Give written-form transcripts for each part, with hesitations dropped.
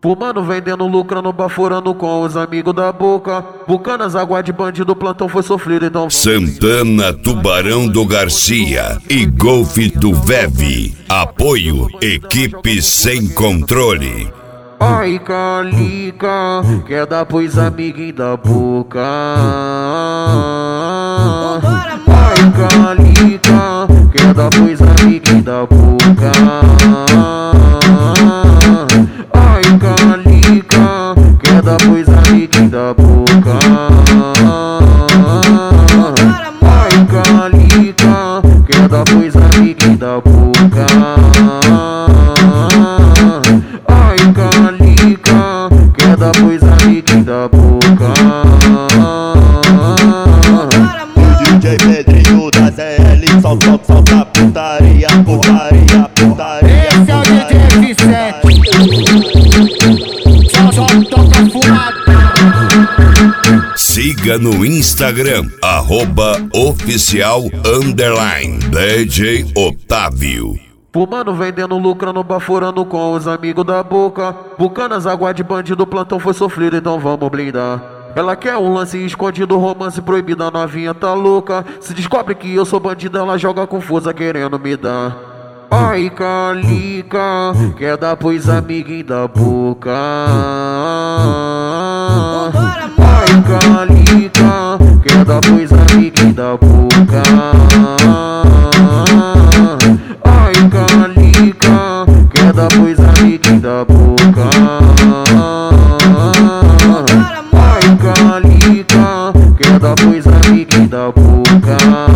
Fumando, vendendo, lucrando, baforando com os amigos da boca. Bucanas, água de bandido, plantão foi sofrido, então... Santana, Tubarão do Garcia e Golfe do Veve. Apoio, equipe sem controle. Ai, Calica, quer dar pros amiguinhos da boca. Ai, Calica, quer dar pros amiguinhos da boca. Ai, Calica, quer dar pros amiguinhos da boca. Ai, Calica, quer dar pros amiguinhos da boca. Ai, Calica, quer dar pros amiguinhos da boca. O DJ Pedrinho da ZL solta putaria, putaria, putaria. Esse é o DJ F7. Só toca fumada. Siga no Instagram, @oficial_ DJ Otávio. Fumando, vendendo, lucrando, baforando com os amigos da boca. Bucanas, água de bandido, plantão foi sofrido, então vamos blindar. Ela quer um lance escondido, romance proibido, a novinha tá louca. Se descobre que eu sou bandido, ela joga com força querendo me dar. Ai, Calica, quer dar pros amiguinhos da boca. Ai, Calica, quer dar pros amiguinhos da boca. Ai, Calica, quer dar pros amiguinhos da boca. Ai, Calica, quer dar pros amiguinhos da boca.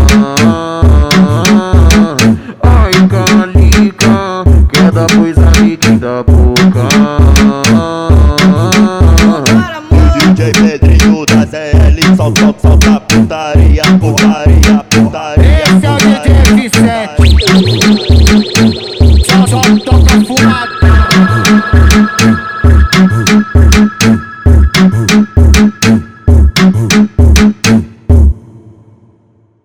Ai, Calica, quer dar pros amiguinhos da boca. O DJ Pedrinho da ZL solta putaria, putaria, putaria. Esse é o DJ F7.